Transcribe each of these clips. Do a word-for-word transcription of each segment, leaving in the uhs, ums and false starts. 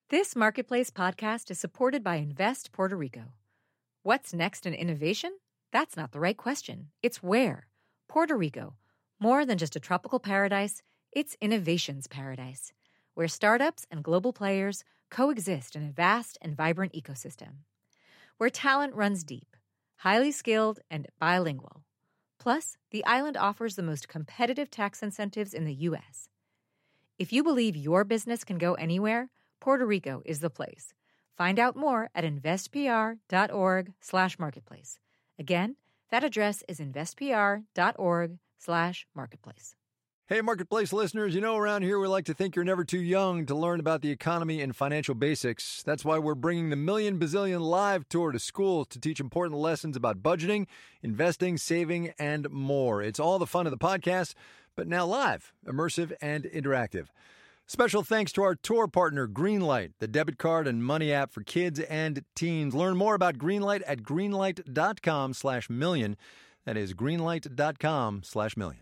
This Marketplace podcast is supported by Invest Puerto Rico. What's next in innovation? That's not the right question. It's where. Puerto Rico. More than just a tropical paradise, it's innovation's paradise, where startups and global players coexist in a vast and vibrant ecosystem. Where talent runs deep, highly skilled, and bilingual. Plus, the island offers the most competitive tax incentives in the U S. If you believe your business can go anywhere, Puerto Rico is the place. Find out more at investpr.org slash marketplace. Again, that address is investpr.org slash marketplace. Hey, Marketplace listeners, you know around here we like to think you're never too young to learn about the economy and financial basics. That's why we're bringing the Million Bazillion Live Tour to schools to teach important lessons about budgeting, investing, saving, and more. It's all the fun of the podcast, but now live, immersive, and interactive. Special thanks to our tour partner, Greenlight, the debit card and money app for kids and teens. Learn more about Greenlight at greenlight.com slash million. That is greenlight.com slash million.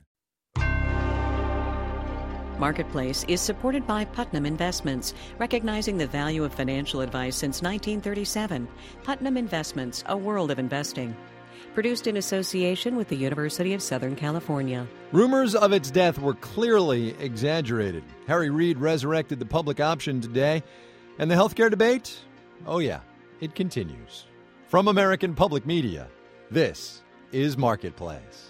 Marketplace is supported by Putnam Investments, recognizing the value of financial advice since nineteen thirty-seven. Putnam Investments, a world of investing. Produced in association with the University of Southern California. Rumors of its death were clearly exaggerated. Harry Reid resurrected the public option today. And the healthcare debate? Oh yeah, it continues. From American Public Media, this is Marketplace.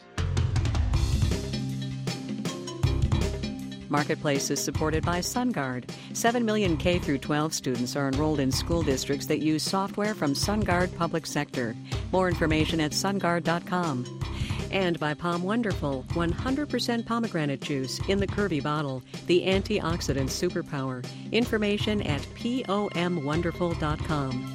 Marketplace is supported by SunGard. Seven million K through twelve students are enrolled in school districts that use software from SunGard Public Sector. More information at sungard dot com. And by Palm Wonderful, one hundred percent pomegranate juice in the curvy bottle, the antioxidant superpower. Information at pom wonderful dot com.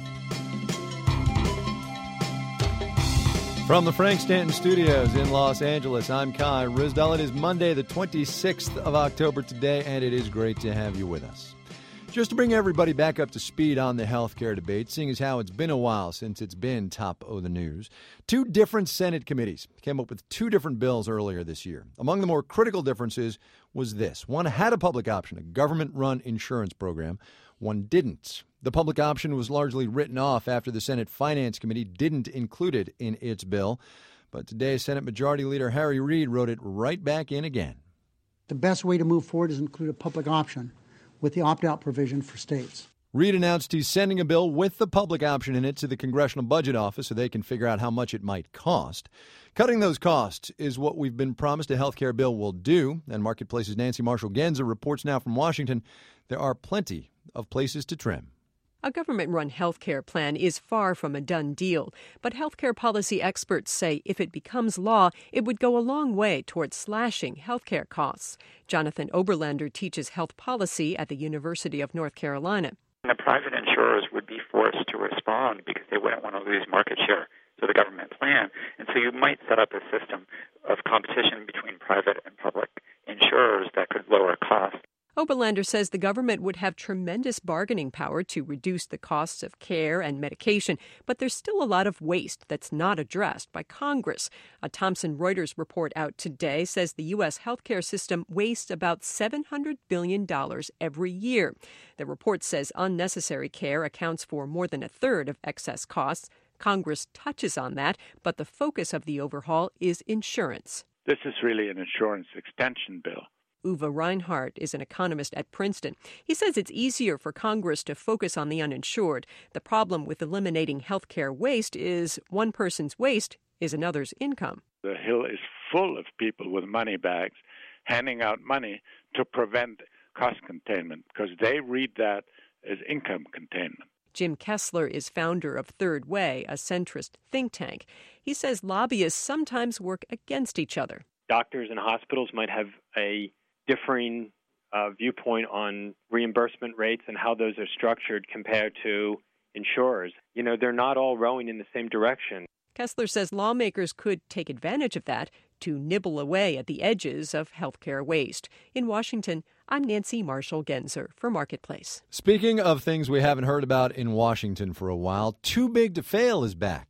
From the Frank Stanton Studios in Los Angeles, I'm Kai Ryssdal. It is Monday, the twenty-sixth of October today, and it is great to have you with us. Just to bring everybody back up to speed on the healthcare debate, seeing as how it's been a while since it's been top of the news, two different Senate committees came up with two different bills earlier this year. Among the more critical differences was this. One had a public option, a government-run insurance program. One didn't. The public option was largely written off after the Senate Finance Committee didn't include it in its bill. But today, Senate Majority Leader Harry Reid wrote it right back in again. The best way to move forward is include a public option with the opt-out provision for states. Reid announced he's sending a bill with the public option in it to the Congressional Budget Office so they can figure out how much it might cost. Cutting those costs is what we've been promised a health care bill will do. And Marketplace's Nancy Marshall-Genzer reports now from Washington there are plenty of places to trim. A government-run health care plan is far from a done deal, but health care policy experts say if it becomes law, it would go a long way towards slashing health care costs. Jonathan Oberlander teaches health policy at the University of North Carolina. The private insurers would be forced to respond because they wouldn't want to lose market share to the government plan. And so you might set up a system of competition between private and public insurers that could lower costs. Oberlander says the government would have tremendous bargaining power to reduce the costs of care and medication, but there's still a lot of waste that's not addressed by Congress. A Thomson Reuters report out today says the U S healthcare system wastes about seven hundred billion dollars every year. The report says unnecessary care accounts for more than a third of excess costs. Congress touches on that, but the focus of the overhaul is insurance. This is really an insurance extension bill. Uwe Reinhardt is an economist at Princeton. He says it's easier for Congress to focus on the uninsured. The problem with eliminating health care waste is one person's waste is another's income. The Hill is full of people with money bags handing out money to prevent cost containment because they read that as income containment. Jim Kessler is founder of Third Way, a centrist think tank. He says lobbyists sometimes work against each other. Doctors and hospitals might have a differing uh, viewpoint on reimbursement rates and how those are structured compared to insurers. You know, they're not all rowing in the same direction. Kessler says lawmakers could take advantage of that to nibble away at the edges of healthcare waste. In Washington, I'm Nancy Marshall-Genzer for Marketplace. Speaking of things we haven't heard about in Washington for a while, Too Big to Fail is back.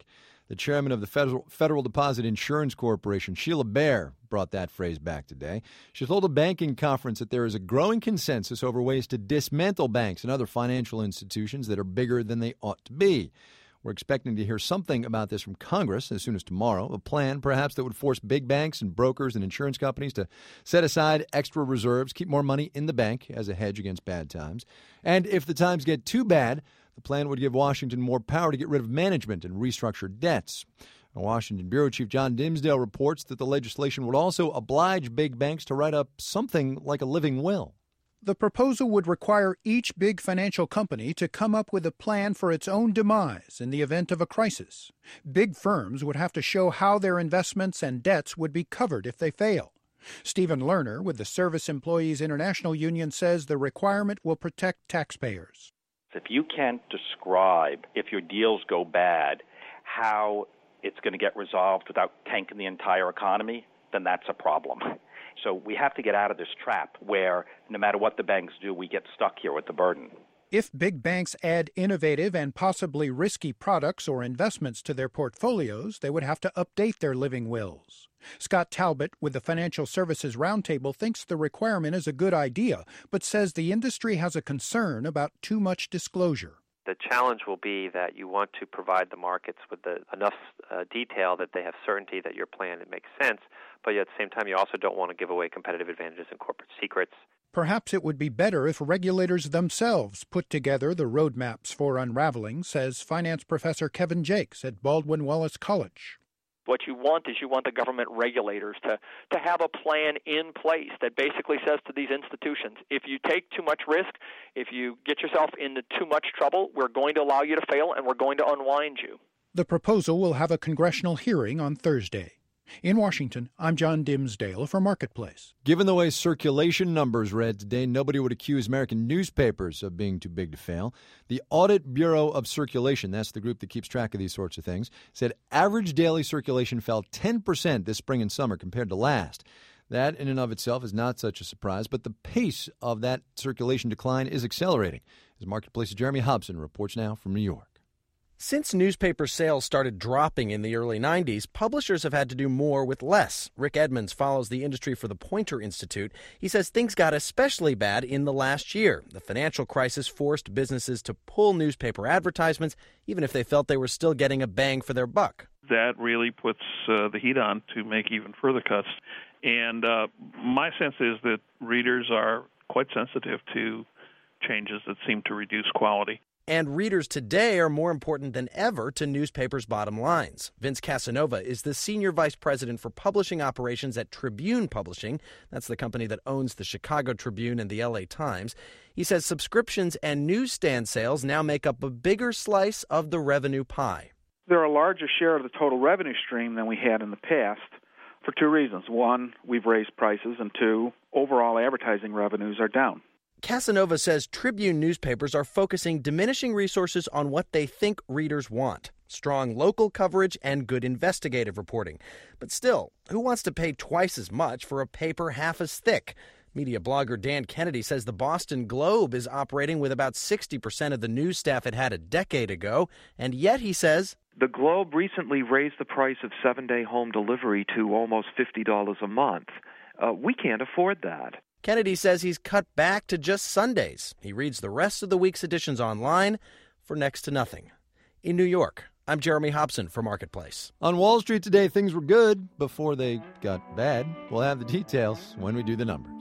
The chairman of the Federal, Federal Deposit Insurance Corporation, Sheila Bair, brought that phrase back today. She told a banking conference that there is a growing consensus over ways to dismantle banks and other financial institutions that are bigger than they ought to be. We're expecting to hear something about this from Congress as soon as tomorrow, a plan perhaps that would force big banks and brokers and insurance companies to set aside extra reserves, keep more money in the bank as a hedge against bad times. And if the times get too bad, the plan would give Washington more power to get rid of management and restructure debts. Washington Bureau Chief John Dimsdale reports that the legislation would also oblige big banks to write up something like a living will. The proposal would require each big financial company to come up with a plan for its own demise in the event of a crisis. Big firms would have to show how their investments and debts would be covered if they fail. Stephen Lerner with the Service Employees International Union says the requirement will protect taxpayers. If you can't describe, if your deals go bad, how it's going to get resolved without tanking the entire economy, then that's a problem. So we have to get out of this trap where no matter what the banks do, we get stuck here with the burden. If big banks add innovative and possibly risky products or investments to their portfolios, they would have to update their living wills. Scott Talbot with the Financial Services Roundtable thinks the requirement is a good idea, but says the industry has a concern about too much disclosure. The challenge will be that you want to provide the markets with the, enough uh, detail that they have certainty that your plan it makes sense, but yet at the same time you also don't want to give away competitive advantages and corporate secrets. Perhaps it would be better if regulators themselves put together the roadmaps for unraveling, says finance professor Kevin Jakes at Baldwin Wallace College. What you want is you want the government regulators to, to have a plan in place that basically says to these institutions, if you take too much risk, if you get yourself into too much trouble, we're going to allow you to fail and we're going to unwind you. The proposal will have a congressional hearing on Thursday. In Washington, I'm John Dimsdale for Marketplace. Given the way circulation numbers read today, nobody would accuse American newspapers of being too big to fail. The Audit Bureau of Circulation, that's the group that keeps track of these sorts of things, said average daily circulation fell ten percent this spring and summer compared to last. That in and of itself is not such a surprise, but the pace of that circulation decline is accelerating. As Marketplace's Jeremy Hobson reports now from New York. Since newspaper sales started dropping in the early nineties, publishers have had to do more with less. Rick Edmonds follows the industry for the Poynter Institute. He says things got especially bad in the last year. The financial crisis forced businesses to pull newspaper advertisements, even if they felt they were still getting a bang for their buck. That really puts uh, the heat on to make even further cuts. And uh, my sense is that readers are quite sensitive to changes that seem to reduce quality. And readers today are more important than ever to newspapers' bottom lines. Vince Casanova is the senior vice president for publishing operations at Tribune Publishing. That's the company that owns the Chicago Tribune and the L A Times. He says subscriptions and newsstand sales now make up a bigger slice of the revenue pie. They're a larger share of the total revenue stream than we had in the past for two reasons. One, we've raised prices, and two, overall advertising revenues are down. Casanova says Tribune newspapers are focusing diminishing resources on what they think readers want: strong local coverage and good investigative reporting. But still, who wants to pay twice as much for a paper half as thick? Media blogger Dan Kennedy says the Boston Globe is operating with about sixty percent of the news staff it had a decade ago, and yet, he says, the Globe recently raised the price of seven-day home delivery to almost fifty dollars a month. Uh, we can't afford that. Kennedy says he's cut back to just Sundays. He reads the rest of the week's editions online for next to nothing. In New York, I'm Jeremy Hobson for Marketplace. On Wall Street today, things were good before they got bad. We'll have the details when we do the numbers.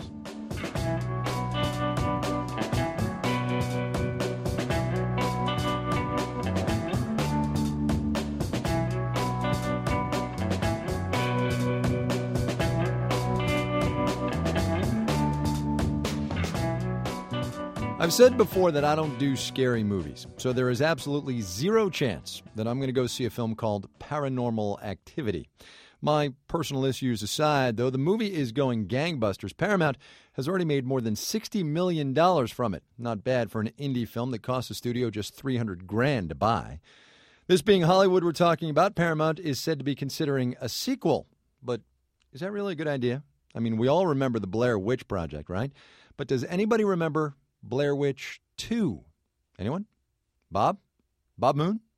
I've said before that I don't do scary movies, so there is absolutely zero chance that I'm going to go see a film called Paranormal Activity. My personal issues aside, though, the movie is going gangbusters. Paramount has already made more than sixty million dollars from it. Not bad for an indie film that cost the studio just three hundred grand to buy. This being Hollywood we're talking about, Paramount is said to be considering a sequel. But is that really a good idea? I mean, we all remember the Blair Witch Project, right? But does anybody remember Blair Witch two? Anyone? Bob? Bob Moon?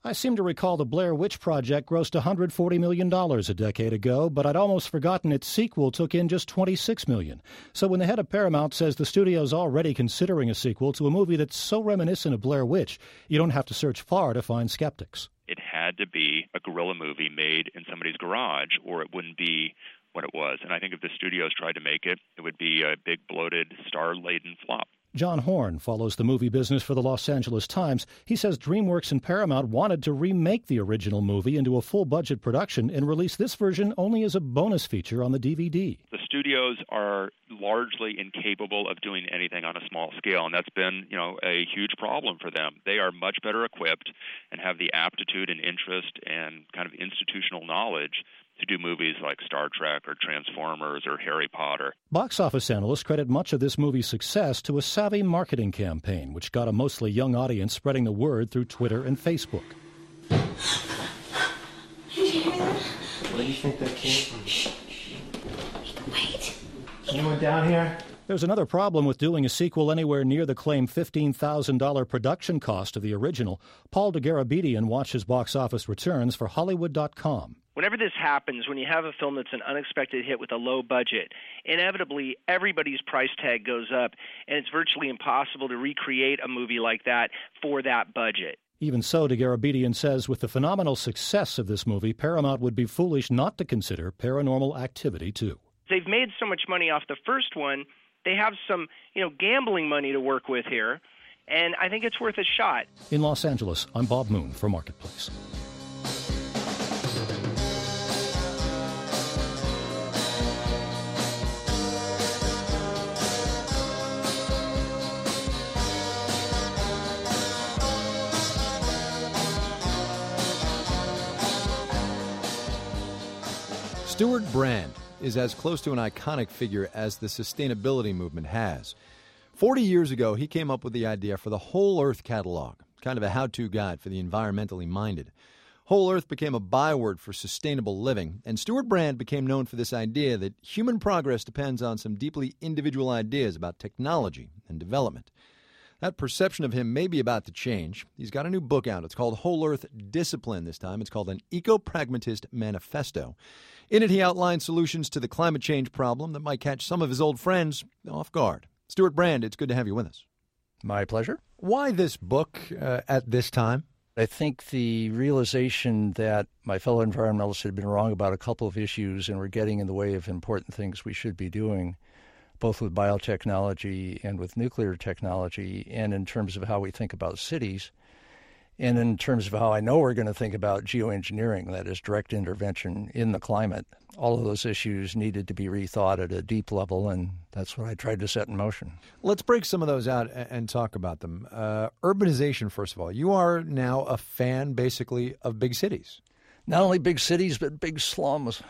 I seem to recall the Blair Witch Project grossed one hundred forty million dollars a decade ago, but I'd almost forgotten its sequel took in just twenty-six million dollars. So when the head of Paramount says the studio's already considering a sequel to a movie that's so reminiscent of Blair Witch, you don't have to search far to find skeptics. It had to be a guerrilla movie made in somebody's garage, or it wouldn't be what it was. And I think if the studios tried to make it, it would be a big, bloated, star-laden flop. John Horn follows the movie business for the Los Angeles Times. He says DreamWorks and Paramount wanted to remake the original movie into a full-budget production and release this version only as a bonus feature on the D V D. The studios are largely incapable of doing anything on a small scale, and that's been, you know, a huge problem for them. They are much better equipped and have the aptitude and interest and kind of institutional knowledge to do movies like Star Trek or Transformers or Harry Potter. Box office analysts credit much of this movie's success to a savvy marketing campaign, which got a mostly young audience spreading the word through Twitter and Facebook. Did you hear that? Where do you think that came from? Wait. Anyone down here? There's another problem with doing a sequel anywhere near the claimed fifteen thousand dollars production cost of the original. Paul DeGarabedian watches box office returns for Hollywood dot com. Whenever this happens, when you have a film that's an unexpected hit with a low budget, inevitably everybody's price tag goes up, and it's virtually impossible to recreate a movie like that for that budget. Even so, DeGarabedian says with the phenomenal success of this movie, Paramount would be foolish not to consider Paranormal Activity two. They've made so much money off the first one, they have some, you know, gambling money to work with here, and I think it's worth a shot. In Los Angeles, I'm Bob Moon for Marketplace. Stewart Brand is as close to an iconic figure as the sustainability movement has. Forty years ago, he came up with the idea for the Whole Earth catalog, kind of a how-to guide for the environmentally minded. Whole Earth became a byword for sustainable living, and Stewart Brand became known for this idea that human progress depends on some deeply individual ideas about technology and development. That perception of him may be about to change. He's got a new book out. It's called Whole Earth Discipline this time. It's called An Eco-Pragmatist Manifesto. In it, he outlines solutions to the climate change problem that might catch some of his old friends off guard. Stewart Brand, it's good to have you with us. My pleasure. Why this book uh, at this time? I think the realization that my fellow environmentalists had been wrong about a couple of issues and were getting in the way of important things we should be doing, both with biotechnology and with nuclear technology, and in terms of how we think about cities, and in terms of how I know we're going to think about geoengineering, that is direct intervention in the climate. All of those issues needed to be rethought at a deep level, and that's what I tried to set in motion. Let's break some of those out and talk about them. Uh, urbanization, first of all. You are now a fan, basically, of big cities. Not only big cities, but big slums.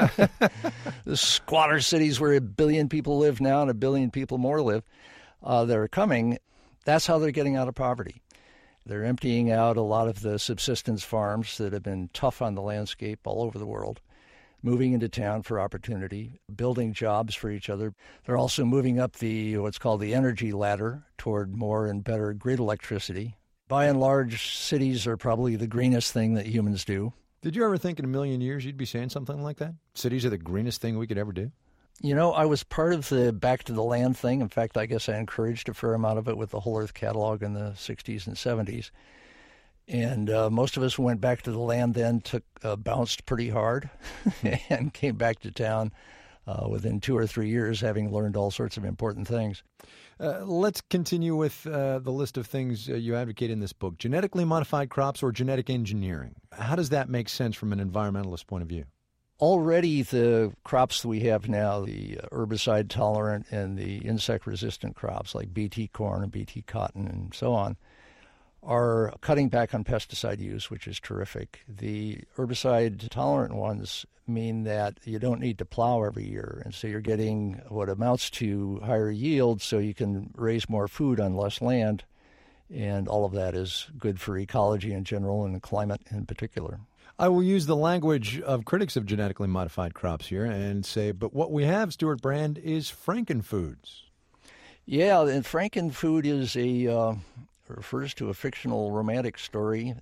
The squatter cities where a billion people live now and a billion people more live, uh, that are coming, that's how they're getting out of poverty. They're emptying out a lot of the subsistence farms that have been tough on the landscape all over the world, moving into town for opportunity, building jobs for each other. They're also moving up the what's called the energy ladder toward more and better grid electricity. By and large, cities are probably the greenest thing that humans do. Did you ever think in a million years you'd be saying something like that? Cities are the greenest thing we could ever do? You know, I was part of the Back to the Land thing. In fact, I guess I encouraged a fair amount of it with the Whole Earth catalog in the sixties and seventies. And uh, most of us who went back to the land then took uh, bounced pretty hard and came back to town uh, within two or three years, having learned all sorts of important things. Uh, let's continue with uh, the list of things uh, you advocate in this book. Genetically modified crops or genetic engineering. How does that make sense from an environmentalist point of view? Already the crops that we have now, the herbicide tolerant and the insect resistant crops like B T corn and B T cotton and so on, are cutting back on pesticide use, which is terrific. The herbicide tolerant ones mean that you don't need to plow every year, and so you're getting what amounts to higher yield so you can raise more food on less land, and all of that is good for ecology in general and the climate in particular. I will use the language of critics of genetically modified crops here and say, but what we have, Stewart Brand, is Frankenfoods. Yeah, and Frankenfood is a uh, refers to a fictional romantic story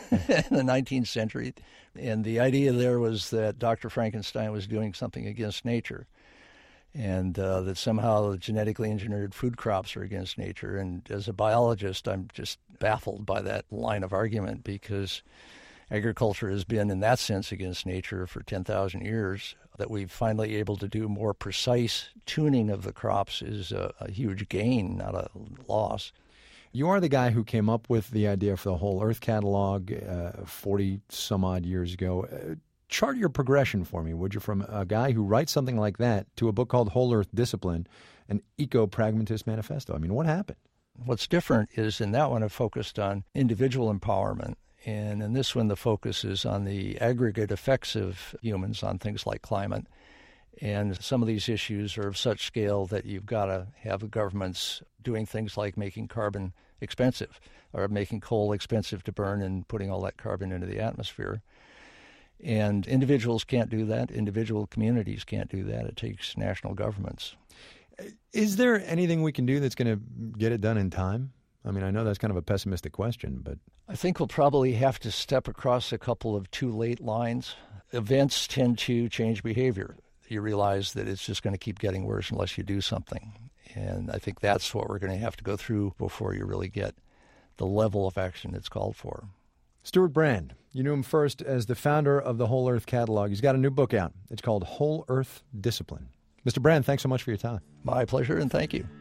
in the nineteenth century. And the idea there was that Doctor Frankenstein was doing something against nature, and uh, that somehow the genetically engineered food crops are against nature. And as a biologist, I'm just baffled by that line of argument, because agriculture has been, in that sense, against nature for ten thousand years. That we've finally able to do more precise tuning of the crops is a, a huge gain, not a loss. You are the guy who came up with the idea for the Whole Earth catalog uh, forty some odd years ago. Uh, chart your progression for me, would you, from a guy who writes something like that to a book called Whole Earth Discipline, an Eco-Pragmatist Manifesto? I mean, what happened? What's different is in that one I focused on individual empowerment, and in this one the focus is on the aggregate effects of humans on things like climate. And some of these issues are of such scale that you've got to have governments doing things like making carbon expensive, or making coal expensive to burn and putting all that carbon into the atmosphere. And individuals can't do that. Individual communities can't do that. It takes national governments. Is there anything we can do that's going to get it done in time? I mean, I know that's kind of a pessimistic question, but I think we'll probably have to step across a couple of too late lines. Events tend to change behavior. You realize that it's just going to keep getting worse unless you do something. And I think that's what we're going to have to go through before you really get the level of action that's called for. Stewart Brand, you knew him first as the founder of the Whole Earth catalog. He's got a new book out. It's called Whole Earth Discipline. Mister Brand, thanks so much for your time. My pleasure, and thank you.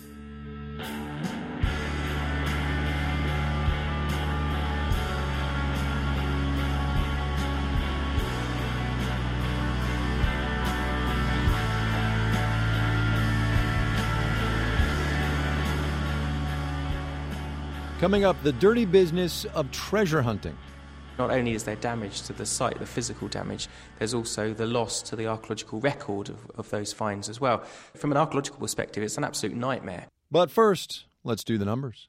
Coming up, the dirty business of treasure hunting. Not only is there damage to the site, the physical damage, there's also the loss to the archaeological record of, of those finds as well. From an archaeological perspective, it's an absolute nightmare. But first, let's do the numbers.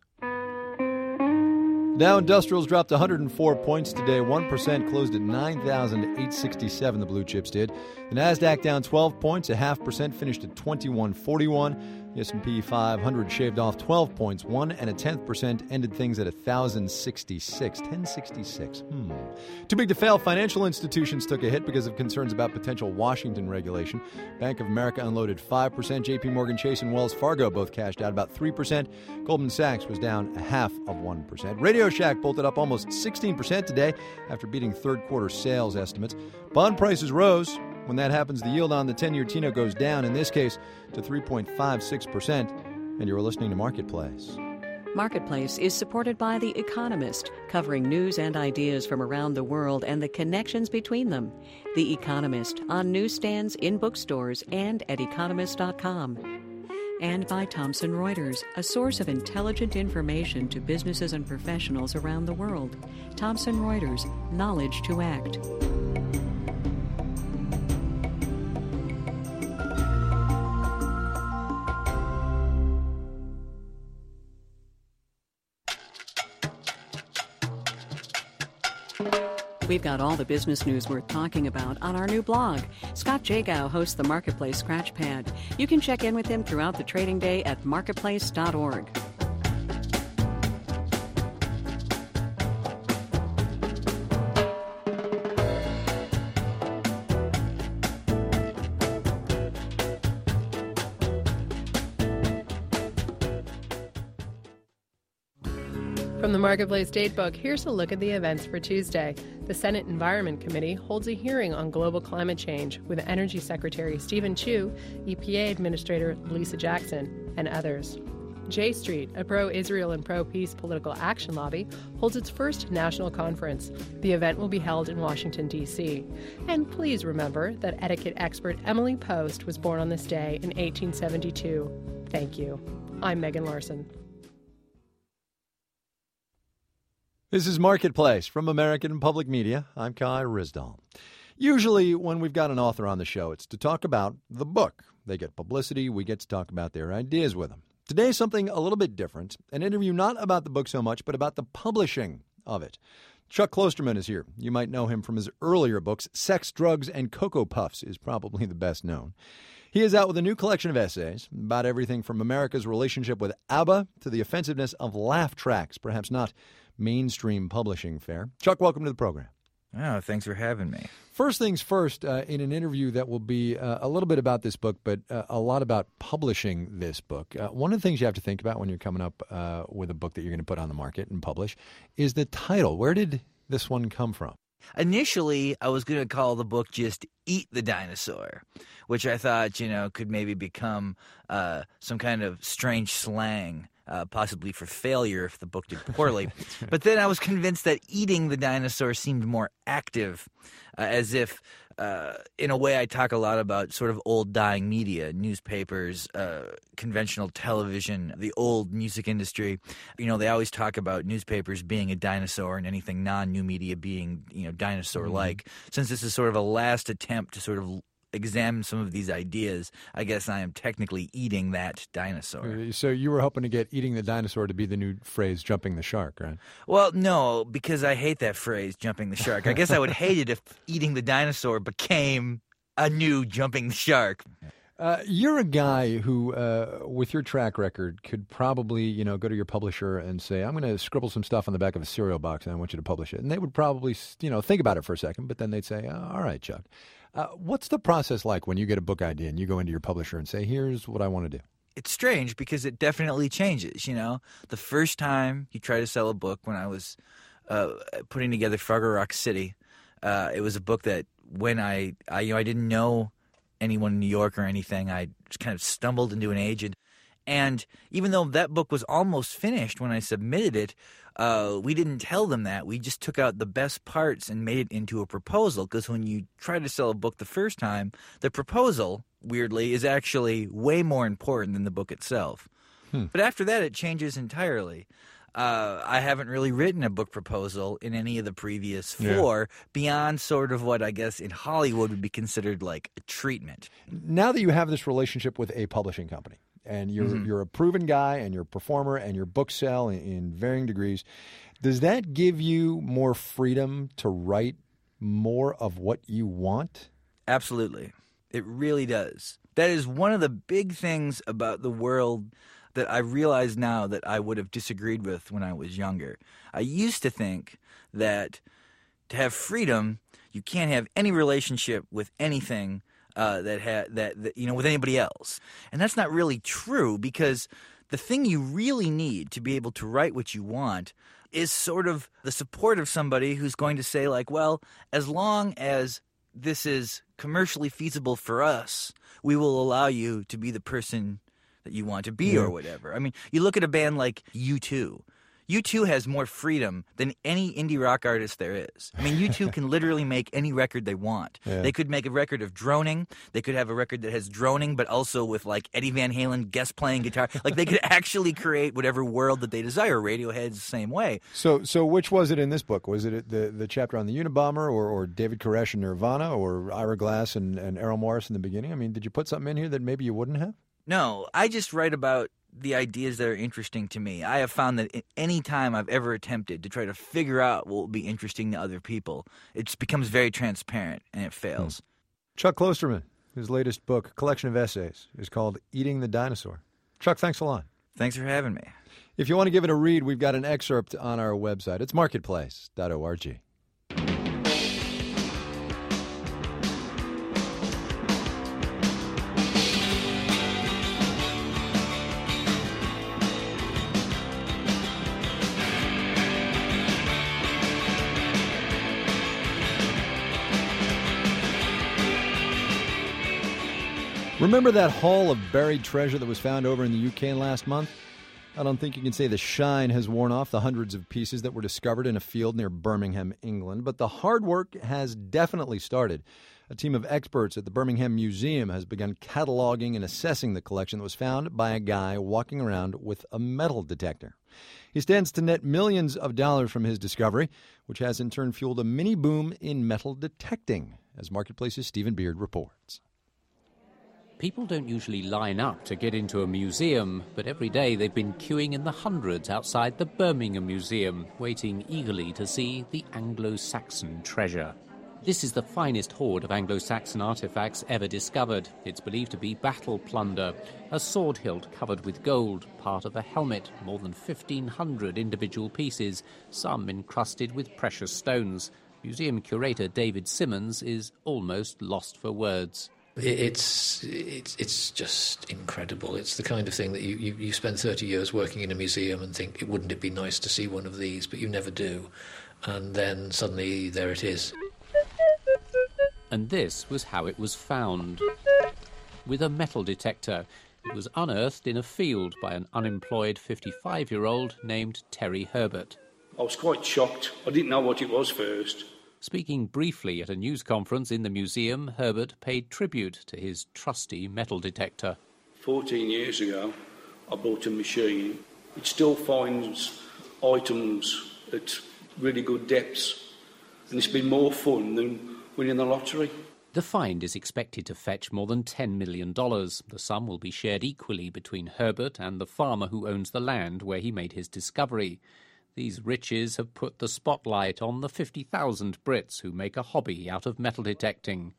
Dow Industrials dropped one hundred four points today, one percent, closed at nine thousand eight hundred sixty-seven, the blue chips did. The Nasdaq down twelve points, a half percent, finished at twenty-one forty-one. The S and P five hundred shaved off twelve points, one and a tenth percent, ended things at one thousand sixty-six, ten sixty-six. Hmm. Too big to fail, financial institutions took a hit because of concerns about potential Washington regulation. Bank of America unloaded five percent. J P Morgan Chase and Wells Fargo both cashed out about three percent. Goldman Sachs was down a half of one percent. Radio Shack bolted up almost sixteen percent today after beating third quarter sales estimates. Bond prices rose. When that happens, the yield on the ten-year T-note goes down, in this case, to three point five six percent. And you're listening to Marketplace. Marketplace is supported by The Economist, covering news and ideas from around the world and the connections between them. The Economist, on newsstands, in bookstores, and at economist dot com. And by Thomson Reuters, a source of intelligent information to businesses and professionals around the world. Thomson Reuters, knowledge to act. We've got all the business news worth talking about on our new blog. Scott Jagow hosts the Marketplace Scratchpad. You can check in with him throughout the trading day at marketplace dot org. From the Marketplace Datebook, here's a look at the events for Tuesday. The Senate Environment Committee holds a hearing on global climate change with Energy Secretary Stephen Chu, E P A Administrator Lisa Jackson, and others. J Street, a pro-Israel and pro-peace political action lobby, holds its first national conference. The event will be held in Washington, D C And please remember that etiquette expert Emily Post was born on this day in eighteen seventy-two. Thank you. I'm Megan Larson. This is Marketplace from American Public Media. I'm Kai Ryssdal. Usually when we've got an author on the show, it's to talk about the book. They get publicity, we get to talk about their ideas with them. Today, something a little bit different, an interview not about the book so much, but about the publishing of it. Chuck Klosterman is here. You might know him from his earlier books. Sex, Drugs, and Cocoa Puffs is probably the best known. He is out with a new collection of essays about everything from America's relationship with ABBA to the offensiveness of laugh tracks, perhaps not mainstream publishing fair. Chuck, welcome to the program. Oh, thanks for having me. First things first, uh, in an interview that will be uh, a little bit about this book, but uh, a lot about publishing this book. Uh, one of the things you have to think about when you're coming up uh, with a book that you're going to put on the market and publish is the title. Where did this one come from? Initially, I was going to call the book just Eat the Dinosaur, which I thought, you know, could maybe become uh, some kind of strange slang. Uh, possibly for failure if the book did poorly. Right. But then I was convinced that eating the dinosaur seemed more active, uh, as if, uh, in a way, I talk a lot about sort of old dying media, newspapers, uh, conventional television, the old music industry. You know, they always talk about newspapers being a dinosaur and anything non-new media being, you know, dinosaur-like. Mm-hmm. Since this is sort of a last attempt to sort of examine some of these ideas, I guess I am technically eating that dinosaur. So you were hoping to get eating the dinosaur to be the new phrase, jumping the shark, right? Well, no, because I hate that phrase, jumping the shark. I guess I would hate it if eating the dinosaur became a new jumping the shark. Uh, you're a guy who, uh, with your track record, could probably, you know, go to your publisher and say, I'm going to scribble some stuff on the back of a cereal box and I want you to publish it. And they would probably, you know, think about it for a second, but then they'd say, oh, all right, Chuck. Uh, what's the process like when you get a book idea and you go into your publisher and say, here's what I want to do? It's strange because it definitely changes, you know. The first time you try to sell a book, when I was uh, putting together Frogger Rock City, uh, it was a book that when I, I, you know, I didn't know anyone in New York or anything. I just kind of stumbled into an agent. And even though that book was almost finished when I submitted it, uh, we didn't tell them that. We just took out the best parts and made it into a proposal. Because when you try to sell a book the first time, the proposal, weirdly, is actually way more important than the book itself. Hmm. But after that, it changes entirely. Uh, I haven't really written a book proposal in any of the previous four yeah. beyond sort of what I guess in Hollywood would be considered like a treatment. Now that you have this relationship with a publishing company, and you're mm-hmm. you're a proven guy, and you're a performer, and your books sell in, in varying degrees, does that give you more freedom to write more of what you want? Absolutely. It really does. That is one of the big things about the world that I realize now that I would have disagreed with when I was younger. I used to think that to have freedom, you can't have any relationship with anything uh, that, ha- that that you know with anybody else, and that's not really true because the thing you really need to be able to write what you want is sort of the support of somebody who's going to say like, well, as long as this is commercially feasible for us, we will allow you to be the person that you want to be yeah. or whatever. I mean, you look at a band like U two. U two has more freedom than any indie rock artist there is. I mean, U two can literally make any record they want. Yeah. They could make a record of droning. They could have a record that has droning, but also with, like, Eddie Van Halen guest playing guitar. Like, they could actually create whatever world that they desire. Radiohead's the same way. So so which was it in this book? Was it the, the chapter on the Unabomber or, or David Koresh and Nirvana or Ira Glass and, and Errol Morris in the beginning? I mean, did you put something in here that maybe you wouldn't have? No, I just write about the ideas that are interesting to me. I have found that any time I've ever attempted to try to figure out what will be interesting to other people, it becomes very transparent and it fails. Hmm. Chuck Klosterman, his latest book, collection of essays, is called Eating the Dinosaur. Chuck, thanks a lot. Thanks for having me. If you want to give it a read, we've got an excerpt on our website. It's marketplace dot org. Remember that haul of buried treasure that was found over in the U K last month? I don't think you can say the shine has worn off the hundreds of pieces that were discovered in a field near Birmingham, England, but the hard work has definitely started. A team of experts at the Birmingham Museum has begun cataloging and assessing the collection that was found by a guy walking around with a metal detector. He stands to net millions of dollars from his discovery, which has in turn fueled a mini boom in metal detecting, as Marketplace's Stephen Beard reports. People don't usually line up to get into a museum, but every day they've been queuing in the hundreds outside the Birmingham Museum, waiting eagerly to see the Anglo-Saxon treasure. This is the finest hoard of Anglo-Saxon artefacts ever discovered. It's believed to be battle plunder, a sword hilt covered with gold, part of a helmet, more than fifteen hundred individual pieces, some encrusted with precious stones. Museum curator David Simmons is almost lost for words. It's it's it's just incredible. It's the kind of thing that you, you, you spend thirty years working in a museum and think, wouldn't it be nice to see one of these, but you never do. And then suddenly there it is. And this was how it was found. With a metal detector. It was unearthed in a field by an unemployed fifty-five-year-old named Terry Herbert. I was quite shocked. I didn't know what it was first. Speaking briefly at a news conference in the museum, Herbert paid tribute to his trusty metal detector. Fourteen years ago, I bought a machine. It still finds items at really good depths, and it's been more fun than winning the lottery. The find is expected to fetch more than ten million dollars. The sum will be shared equally between Herbert and the farmer who owns the land where he made his discovery. These riches have put the spotlight on the fifty thousand Brits who make a hobby out of metal detecting.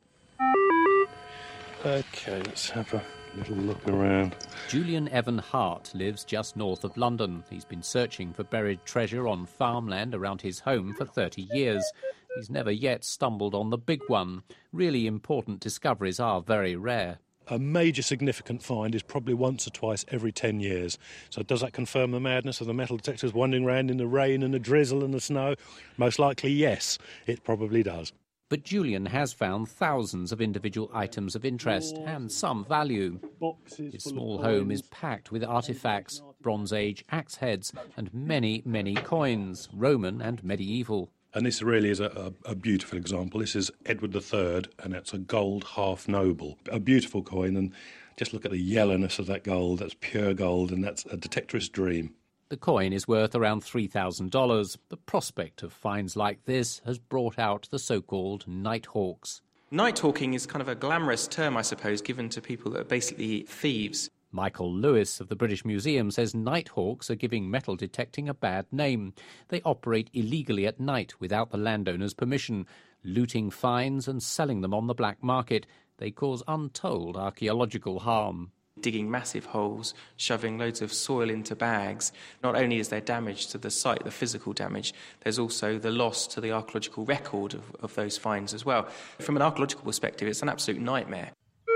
OK, let's have a little look around. Julian Evan Hart lives just north of London. He's been searching for buried treasure on farmland around his home for thirty years. He's never yet stumbled on the big one. Really important discoveries are very rare. A major significant find is probably once or twice every ten years. So does that confirm the madness of the metal detectors wandering around in the rain and the drizzle and the snow? Most likely, yes, it probably does. But Julian has found thousands of individual items of interest and some value. His small home is packed with artefacts, Bronze Age axe heads, and many, many coins, Roman and medieval. And this really is a, a, a beautiful example. This is Edward the Third, and it's a gold half noble. A beautiful coin, and just look at the yellowness of that gold. That's pure gold, and that's a detectorist's dream. The coin is worth around three thousand dollars. The prospect of finds like this has brought out the so-called nighthawks. Nighthawking is kind of a glamorous term, I suppose, given to people that are basically thieves. Michael Lewis of the British Museum says nighthawks are giving metal detecting a bad name. They operate illegally at night without the landowner's permission, looting finds and selling them on the black market. They cause untold archaeological harm. Digging massive holes, shoving loads of soil into bags. Not only is there damage to the site, the physical damage, there's also the loss to the archaeological record of, of those finds as well. From an archaeological perspective, it's an absolute nightmare.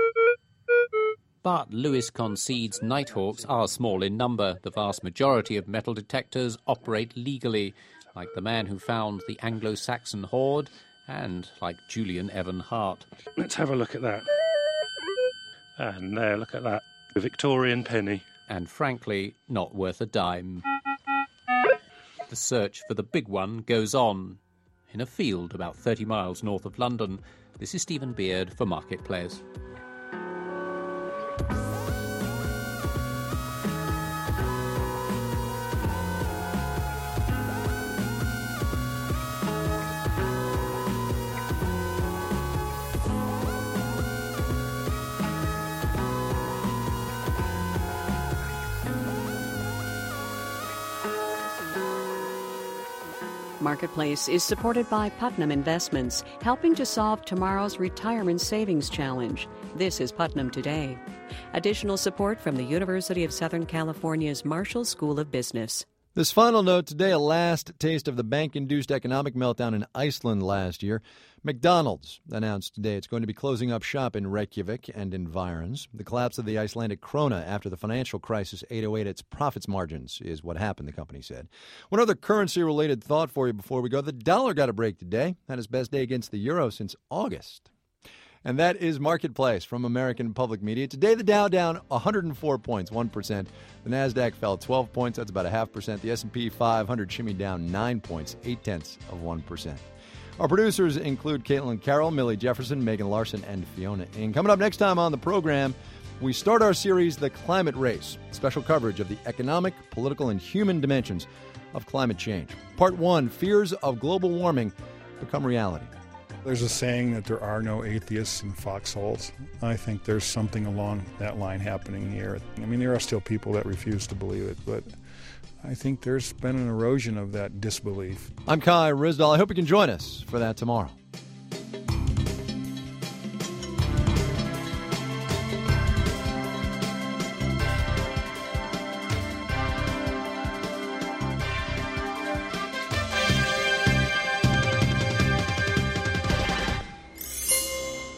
But Lewis concedes nighthawks are small in number. The vast majority of metal detectors operate legally, like the man who found the Anglo-Saxon hoard and like Julian Evan Hart. Let's have a look at that. And there, look at that. The Victorian penny. And frankly, not worth a dime. The search for the big one goes on. In a field about thirty miles north of London, this is Stephen Beard for Marketplace. Marketplace is supported by Putnam Investments, helping to solve tomorrow's retirement savings challenge. This is Putnam Today. Additional support from the University of Southern California's Marshall School of Business. This final note today, a last taste of the bank-induced economic meltdown in Iceland last year. McDonald's announced today it's going to be closing up shop in Reykjavik and environs. The collapse of the Icelandic krona after the financial crisis ate away at its profits margins is what happened, the company said. One other currency-related thought for you before we go. The dollar got a break today. Had its best day against the euro since August. And that is Marketplace from American Public Media. Today, the Dow down one hundred four points, one percent. The NASDAQ fell twelve points. That's about a half percent. The S and P five hundred shimmied down nine points, eight tenths of one percent. Our producers include Caitlin Carroll, Millie Jefferson, Megan Larson, and Fiona Ng. Coming up next time on the program, we start our series, The Climate Race, special coverage of the economic, political, and human dimensions of climate change. Part one, fears of global warming become reality. There's a saying that there are no atheists in foxholes. I think there's something along that line happening here. I mean, there are still people that refuse to believe it, but I think there's been an erosion of that disbelief. I'm Kai Ryssdal. I hope you can join us for that tomorrow.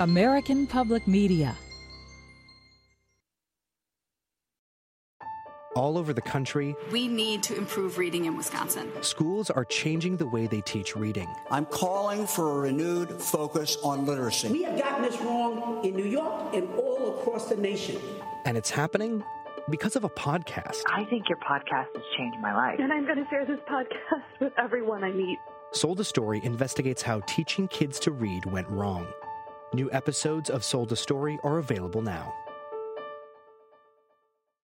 American Public Media. All over the country, we need to improve reading in Wisconsin. Schools are changing the way they teach reading. I'm calling for a renewed focus on literacy. We have gotten this wrong in New York and all across the nation. And it's happening because of a podcast. I think your podcast has changed my life. And I'm going to share this podcast with everyone I meet. Sold a Story investigates how teaching kids to read went wrong. New episodes of Sold a Story are available now.